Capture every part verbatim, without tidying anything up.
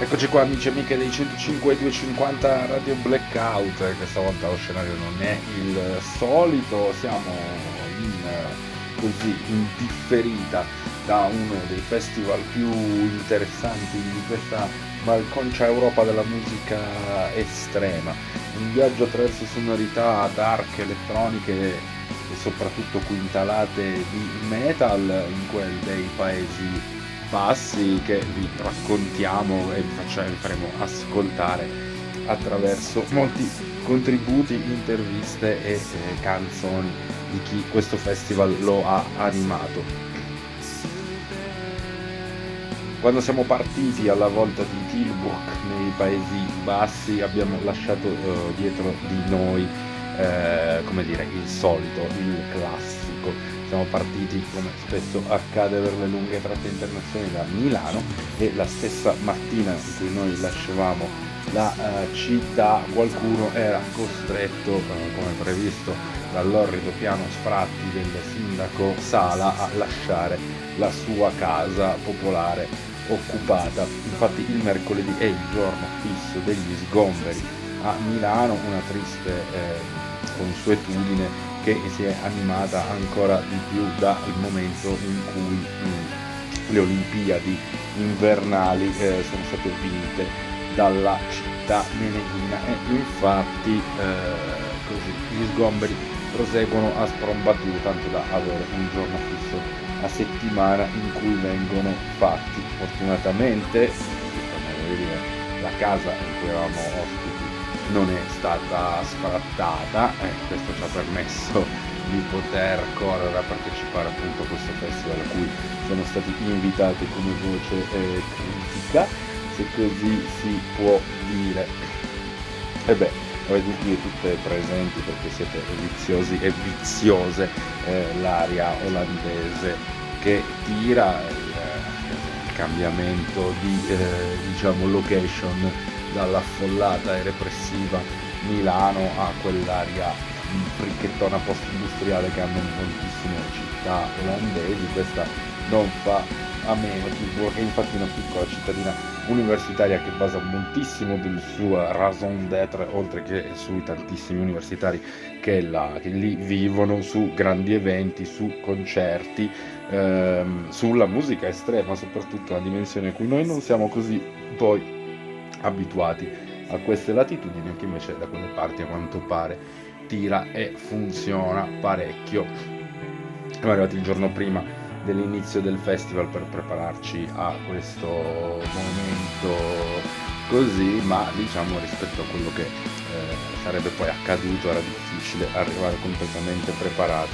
Eccoci qua amici e amiche dei centocinque e duecentocinquanta Radio Blackout, questa volta lo scenario non è il solito, siamo in, così, in differita da uno dei festival più interessanti di questa malconcia Europa della musica estrema, un viaggio attraverso sonorità dark, elettroniche e soprattutto quintalate di metal in quel dei Paesi Bassi che vi raccontiamo e vi facciamo, vi faremo ascoltare attraverso molti contributi, interviste e eh, canzoni di chi questo festival lo ha animato. Quando siamo partiti alla volta di Tilburg nei Paesi Bassi abbiamo lasciato eh, dietro di noi eh, come dire, il solito, il classico. Siamo partiti, come spesso accade per le lunghe tratte internazionali, da Milano e la stessa mattina in cui noi lasciavamo la uh, città qualcuno era costretto, uh, come previsto dall'orrido piano sfratti del sindaco Sala, a lasciare la sua casa popolare occupata. Infatti il mercoledì è il giorno fisso degli sgomberi a Milano, una triste eh, consuetudine che si è animata ancora di più dal momento in cui mh, le Olimpiadi invernali eh, sono state vinte dalla città meneghina e infatti eh, così gli sgomberi proseguono a sprombattuto, tanto da avere un giorno fisso a settimana in cui vengono fatti. Fortunatamente, come dire, la casa in cui eravamo ospiti non è stata sfrattata e eh, questo ci ha permesso di poter correre a partecipare appunto a questo festival a cui siamo stati invitati come voce eh, critica, se così si può dire. E beh, avete tutte presenti perché siete viziosi e viziose eh, l'aria olandese che tira il, il cambiamento di eh, diciamo location dall'affollata e repressiva Milano a quell'aria fricchettona post-industriale che hanno moltissime città olandesi. Questa non fa a meno. Tilburg è infatti una piccola cittadina universitaria che basa moltissimo del suo raison d'être, oltre che sui tantissimi universitari che, là, che lì vivono, su grandi eventi, su concerti, ehm, sulla musica estrema, soprattutto una dimensione a cui noi non siamo così poi abituati a queste latitudini, anche invece da quelle parti a quanto pare tira e funziona parecchio. Siamo arrivati il giorno prima dell'inizio del festival per prepararci a questo momento così, ma diciamo rispetto a quello che eh, sarebbe poi accaduto era difficile arrivare completamente preparati.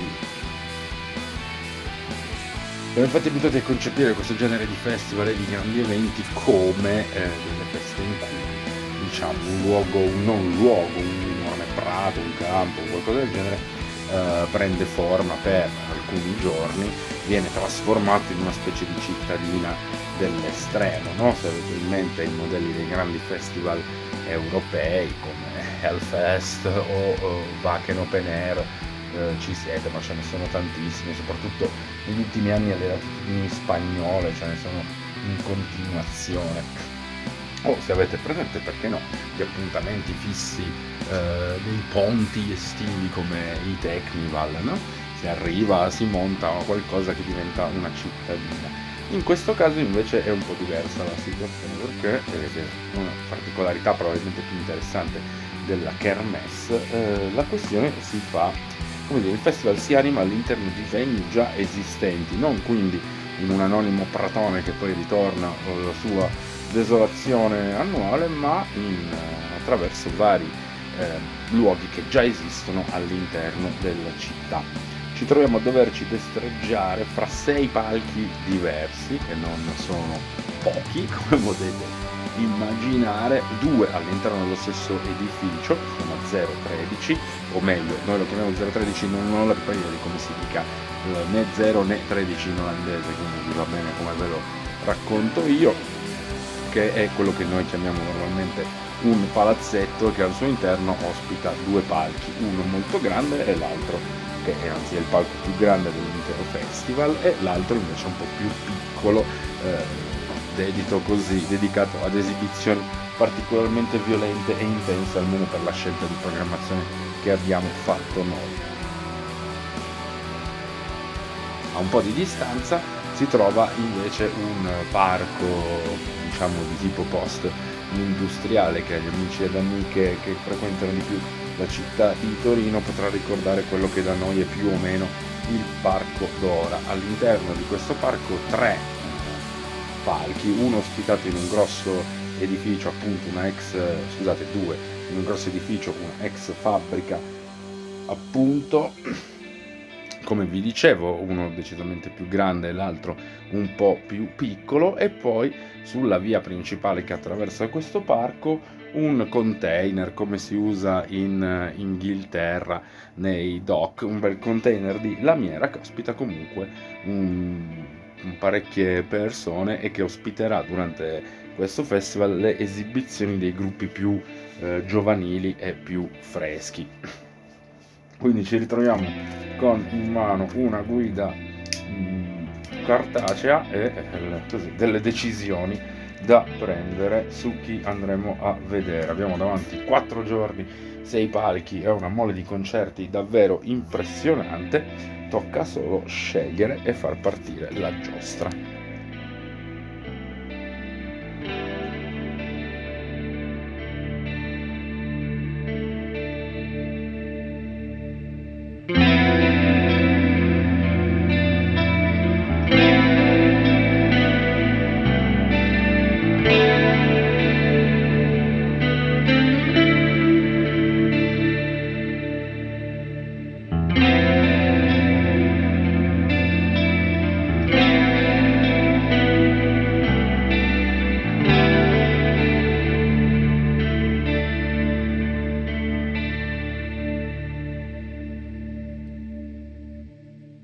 Siamo infatti abituati a concepire questo genere di festival e di grandi eventi come eh, delle feste in cui, diciamo, un luogo, un non luogo, un enorme prato, un campo, qualcosa del genere, eh, prende forma per alcuni giorni, viene trasformato in una specie di cittadina dell'estremo, no? Se avete in mente i modelli dei grandi festival europei come Hellfest o, o Wacken Open Air, Eh, ci siete, ma ce ne sono tantissimi, soprattutto negli ultimi anni alle latitudini spagnole ce ne sono in continuazione. O se avete presente, perché no, gli appuntamenti fissi eh, dei ponti estivi come i Technival, no? Si arriva, si monta qualcosa che diventa una cittadina. In questo caso invece è un po' diversa la situazione, perché ed è una particolarità probabilmente più interessante della Kermesse, eh, la questione si fa, come dire, il festival si anima all'interno di venue già esistenti, non quindi in un anonimo pratone che poi ritorna alla sua desolazione annuale, ma in, eh, attraverso vari eh, luoghi che già esistono all'interno della città. Ci troviamo a doverci destreggiare fra sei palchi diversi, che non sono pochi, come potete immaginare, due all'interno dello stesso edificio, sono zero tredici, o meglio, noi lo chiamiamo zero tredici, non ho la più idea di come si dica eh, né zero né tredici in olandese, quindi va bene come ve lo racconto io, che è quello che noi chiamiamo normalmente un palazzetto che al suo interno ospita due palchi, uno molto grande e l'altro che è anzi è il palco più grande dell'intero festival e l'altro invece un po' più piccolo, eh, dedito così, dedicato ad esibizioni particolarmente violente e intense, almeno per la scelta di programmazione che abbiamo fatto noi. A un po' di distanza si trova invece un parco, diciamo di tipo post industriale, che agli amici ed amiche che frequentano di più la città di Torino potrà ricordare quello che da noi è più o meno il Parco Dora. All'interno di questo parco tre palchi, uno ospitato in un grosso edificio, appunto una ex, scusate, due, in un grosso edificio, una ex fabbrica, appunto, come vi dicevo, uno decisamente più grande e l'altro un po' più piccolo, e poi sulla via principale che attraversa questo parco un container, come si usa in Inghilterra nei dock, un bel container di lamiera che ospita comunque un, un parecchie persone e che ospiterà durante questo festival le esibizioni dei gruppi più eh, giovanili e più freschi. Quindi ci ritroviamo con in mano una guida mh, cartacea e eh, così, delle decisioni da prendere su chi andremo a vedere. Abbiamo davanti quattro giorni, sei palchi e una mole di concerti davvero impressionante. Tocca solo scegliere e far partire la giostra.